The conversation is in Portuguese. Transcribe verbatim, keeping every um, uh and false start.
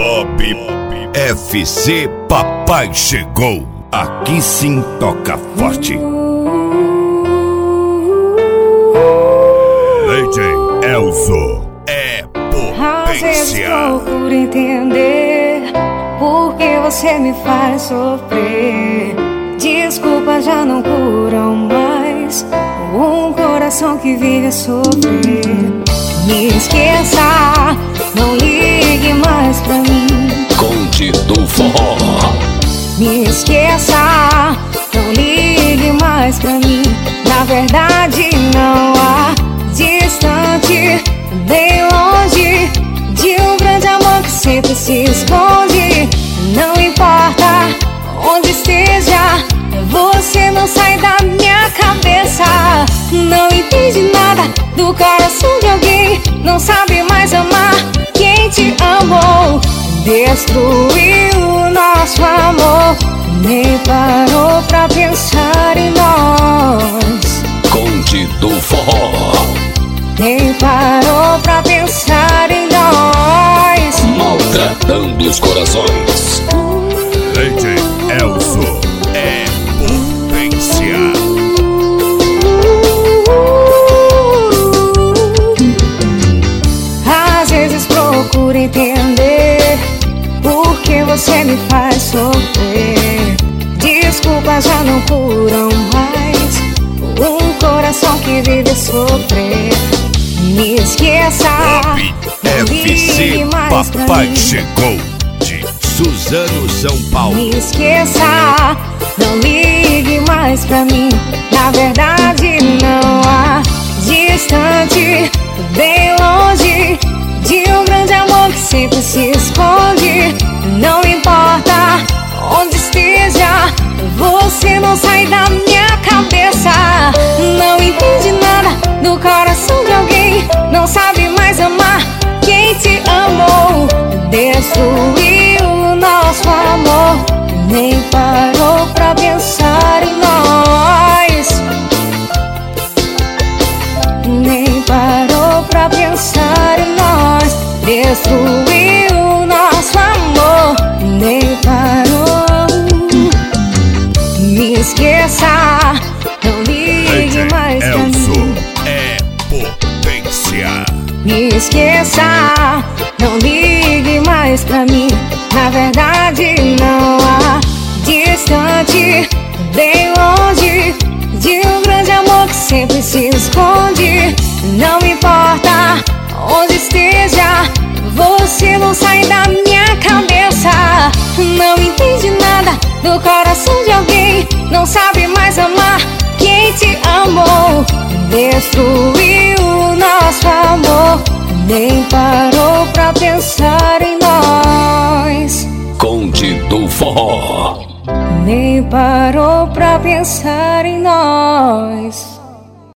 Bob F C Papai chegou. Aqui sim toca forte. D J Elzo é Às vezes potência. procuro entender por que você me faz sofrer. Desculpas já não curam mais um coração que vive a sofrer. Me esqueça, não ligue mais pra mim. Conde do Forró. Me esqueça, não ligue mais pra mim. Na verdade não há distante nem longe de um grande amor que sempre se esconde. Não importa onde esteja, você não sai da minha cabeça. Não entende nada do coração de alguém, não sabe mais amar quem te amou. Destruiu o nosso amor, nem parou pra pensar em nós. Conde do Forró. Nem parou pra pensar em nós. Maltratando os corações. D J Elzo é potência. Às vezes procuro entender por que você me faz sofrer. Desculpas já não curam mais um coração que vive a sofrer. Me esqueça, Bob não F C ligue mais pra Papai mim. chegou. De Suzano, São Paulo. Me esqueça, não ligue mais pra mim. Na verdade não há distante, bem longe de um grande amor que sempre se esconde. Não importa onde esteja, você não sai da minha cabeça. Não entende nada do coração de alguém, não sabe mais amar quem te amou. Destruiu o nosso amor, nem parou pra pensar em nós. Nem parou pra pensar em nós. Destruiu o nosso amor, nem parou. Me esqueça, não ligue mais pra Elzo mim. é potência. Me esqueça, não ligue mais pra mim. Na verdade não há distante, bem longe de um grande amor que sempre se esconde. Não importa onde esteja, você não sai da minha cabeça. Não entende nada do coração de alguém, não sabe mais amar quem te amou. Destruiu o nosso amor, nem parou pra pensar em nós. Conde do Forró. Nem parou pra pensar em nós.